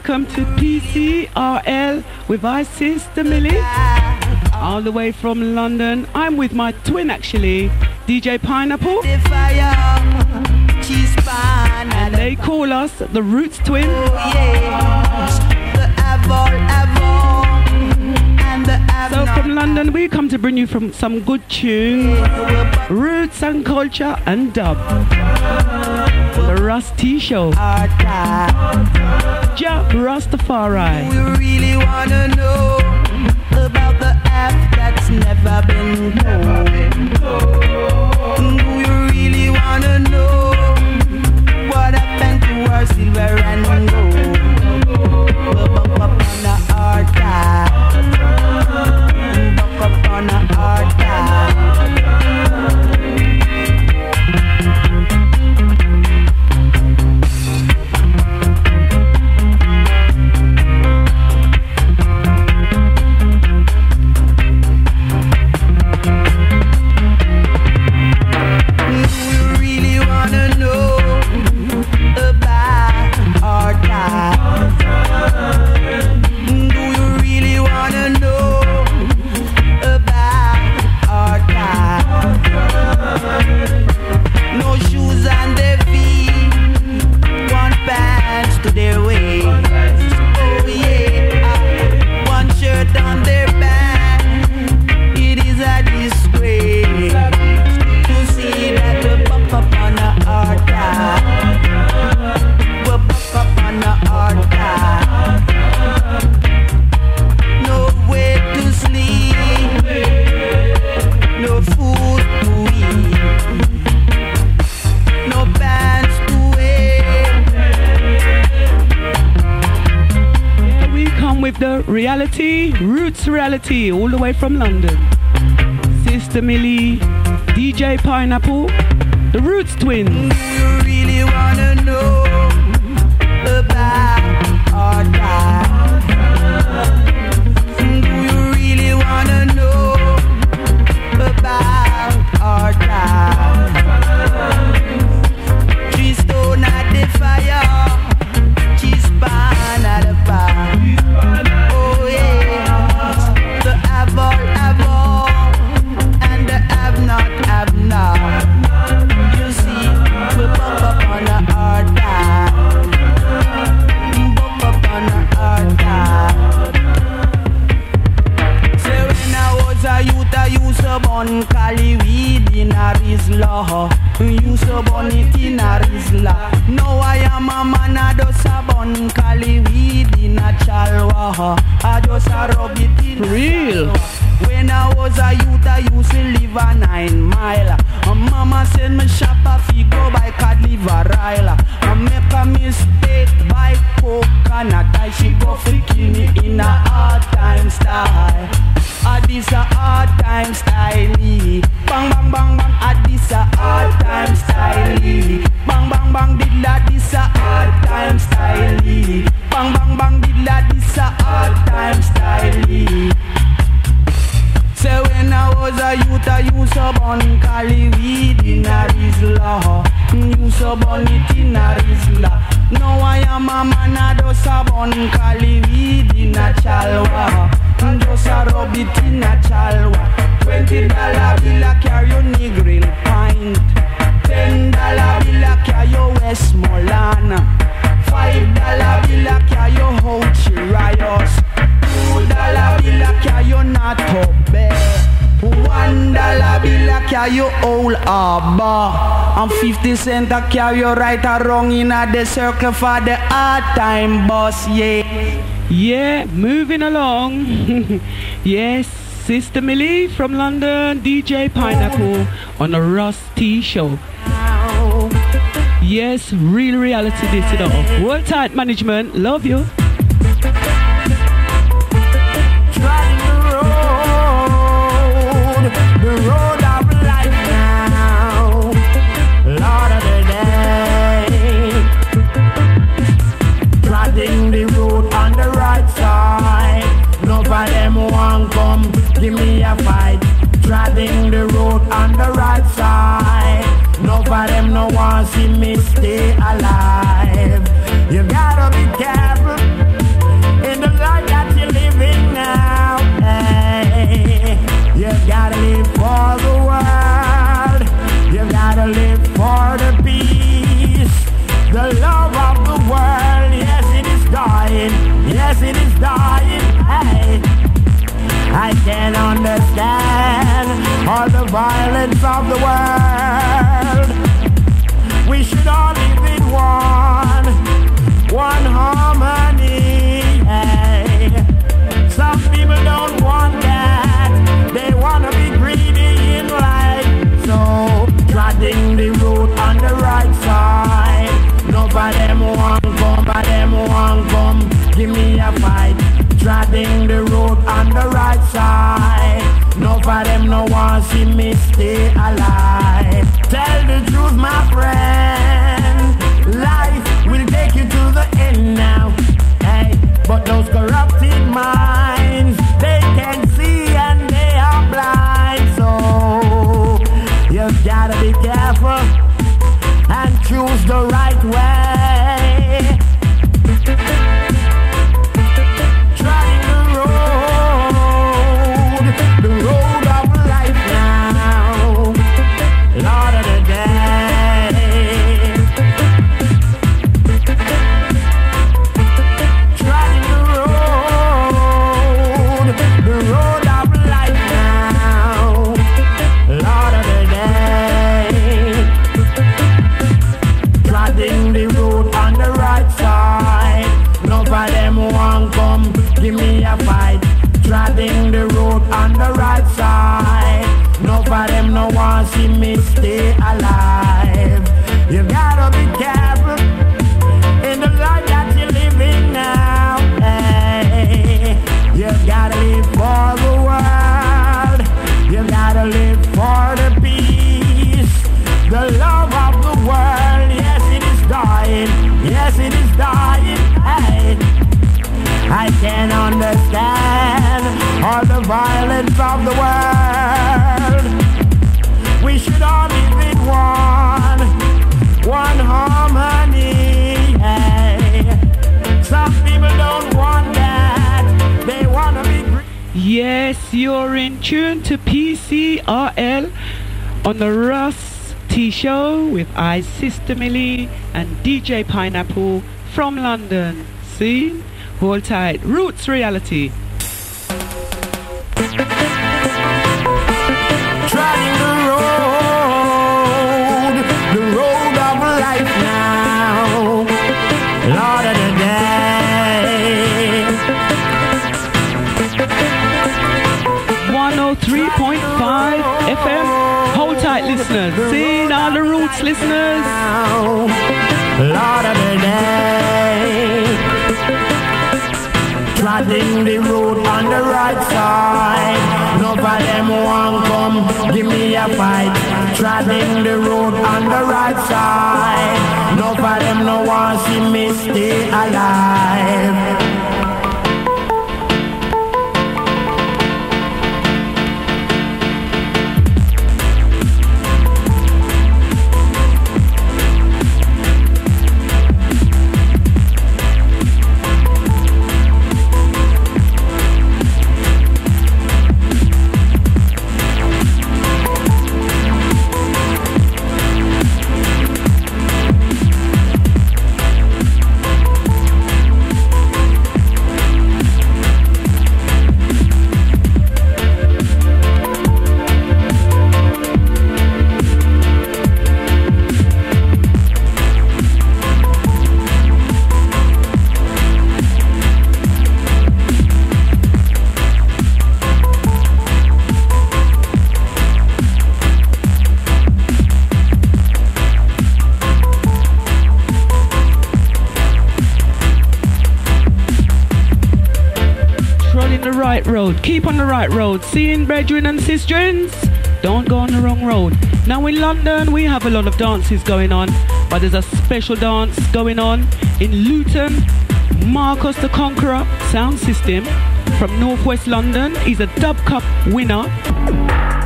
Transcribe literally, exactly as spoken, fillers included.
welcome to P C R L with our sister Millie, all the way from London. I'm with my twin actually, D J Pineapple, and they call us the Roots Twin. So from London we come to bring you from some good tunes, roots and culture and dub. The Rusty Show. Ja Rastafari. We really wanna know about the app that's never been told. Do you really wanna know what happened to our silver and gold? Buck up on the archive. Buck up on the archive. Reality, Roots Reality, all the way from London. Sister Millie, D J Pineapple, the Roots Twins. Do you really wanna know about our lives? Do you really wanna know about our lives? Three stone at the fire, cheese pan at the fire. Bun Cali weed in a Rizla. You so bun it in a Rizla. Now I am a man a does a bun Cali weed in a Chalwa. I just a rub it in real. When I was a youth I used to live a nine mile. A mama said me shop a fi go by card live a Ryla. I make a mistake by coconut. I she go fi kill me in a hard time style. Ah, this a hard time style. Bang bang bang bang. Ah, this a hard time style. Bang bang bang. Did la this a hard time style. Bang bang bang. Did la this a hard time style. Say when I was a youth I used to bun Cali weed in a Rizla. Used to bun it in a Rizla. Now I am a man a does a bun Cali weed in a Chalwa. Just a rub it in a Chalwa. Twenty dollar bill a carry your Negril pint. Ten dollar bill a carry your Westmoreland. Five dollar bill a carry your Houchi Rios. Two dollar bill a carry your Nato Bay. One dollar bill a carry your Old Harbor. And fifty cent a carry your right or wrong in a the circle for the hard time boss, yeah. Yeah, moving along. Yes, Sister Millie from London, D J Pineapple on the Rusty Show. Yes, real reality this it all. World Tight Management, love you. Driving the road, the road of life now, Lord of the day. Driving the road on the right side. None of them won't come, give me a fight. Driving the road on the right side. None of them no one see me stay alive. You gotta be careful. gotta live for the peace, the love of the world. Yes, it is dying. Yes, it is dying. Hey, I can understand all the violence of the world. We should all live in one, one harmony. Hey, some people don't want that. They wanna be greedy in life. So treading the road on the right side. Nobody them want come, but them want come. Give me a fight. Treading the road on the right side. Nobody them no want see me stay alive. Tell the truth, my friend. Life will take you to the end now. Hey, but those corrupted minds, they can see and they are blind. So you've gotta be careful and choose the right way. Trying the road, the road of life now, Lord of the day. Trying the road, the road of life now, Lord of the day. Treading the road on the right side. Nobody them want come, give me a fight. Treading the road on the right side. Nobody them no want see me stay alive. You gotta be careful in the life that you're living now. Hey, you gotta live for the world. You gotta live for the peace, the love of the world. Yes, it is dying. Yes, it is dying. Hey, I can understand all the violence of the world. We should all live in one, one harmony. Hey, some people don't want that. They wanna be free. Yes, you're in tune to P C R L on the Russ T Show with I, Sister Millie and D J Pineapple from London. See? Hold tight. Roots Reality. Trying the road, the road of life now, Lord of the day. one oh three point five F M. Hold tight, listeners. See all the Roots listeners. Lord of the day. Treading the road on the right side. Nobody them want come, give me a fight. Treading the road on the right side. Nobody them no want see me stay alive. Road. Keep on the right road. Seeing brethren and sisters, don't go on the wrong road. Now in London we have a lot of dances going on, but there's a special dance going on in Luton. Marcus the Conqueror Sound System from Northwest London is a Dub Cup winner.